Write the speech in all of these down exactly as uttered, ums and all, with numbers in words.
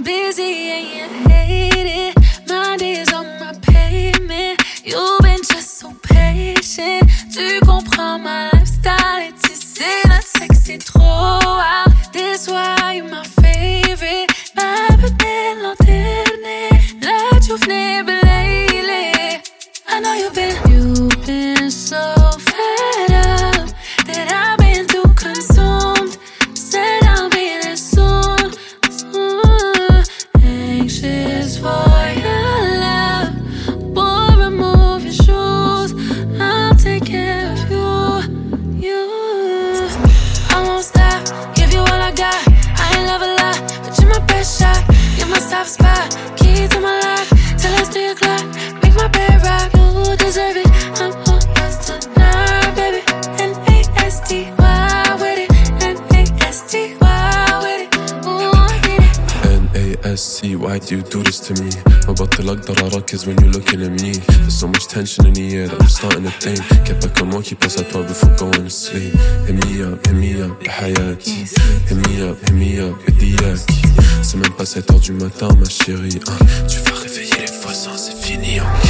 busy and you hate it. Mind is on my pavement. You've been just so patient. Tu comprends my lifestyle et tu sais notre sexe c'est trop wild. This why you my favorite. Ma petite lanterne, la tu venais lately. I know you've been, you've been so fed up that I've been too consumed. Said I'll be there soon, soon. Anxious for your love. Boy, remove your shoes. I'll take care of you, you. I won't stop, give you all I got. I ain't love a lot, but you're my best shot. You're my soft spot, key to my life. Till it's three o'clock, make my bed rock. You deserve it, I'm all yours tonight, baby. N A S T Y with it, N A S T Y with it. Ooh, I need it. N A S T, why do you do this to me? ببطل اقدر اركز when you're looking at me. There's so much tension in the air that I'm starting to think. Get back on moi qui pense à toi before going to sleep. Hit me up, hit me up, ya hayati. Hit me up, hit me up, idiyaki. C'est même pas sept heures du matin ma chérie, hein. Tu vas réveiller les voisins, c'est fini, ok.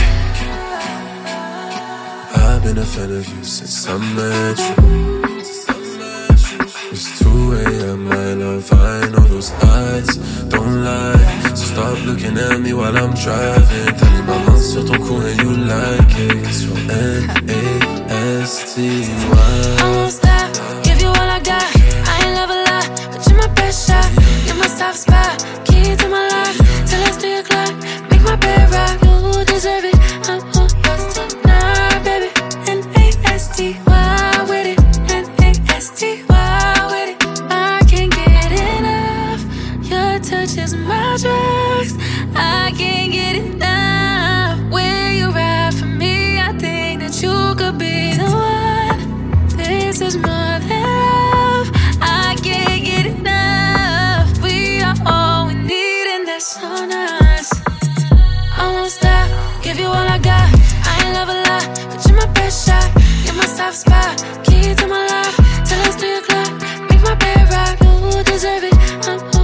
I've been a fan of you since I met you. It's two a.m. my love, I know those eyes don't lie. So stop looking at me while I'm driving. T'as mis ma main sur ton cou and you like it. Sur N A S T Y. I won't stop, give you all I got. I ain't love a lot, but you're my best shot. You're my soft spot, key to my life. Till it's three o'clock, make my bed rock. You deserve it, I'm all yours tonight, baby. N A S T Y with it, N A S T Y with it. I can't get enough, your touch is my drugs. I can't get enough, where you ride for me. I think that you could be the one. This is more than love, I can't get enough. We are all we need and that's so nice. I won't stop, give you all I got. I ain't love a lot, but you're my best shot. You're my soft spot, key to my life. Till it's three o'clock, make my bed rock. You deserve it, I'm